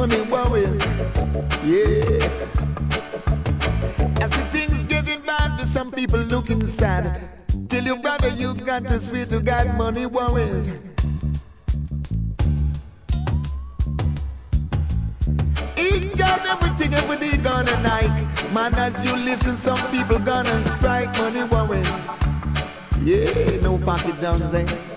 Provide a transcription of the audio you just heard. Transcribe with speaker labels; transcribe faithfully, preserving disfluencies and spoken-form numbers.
Speaker 1: money worries. Yeah. I see things getting bad for some people looking sad. Tell your brother you got to swear to God money worries. Each job, everything, every day gonna Nike. Man, as you listen, some people gonna strike money worries. Yeah, no pocket downs, eh?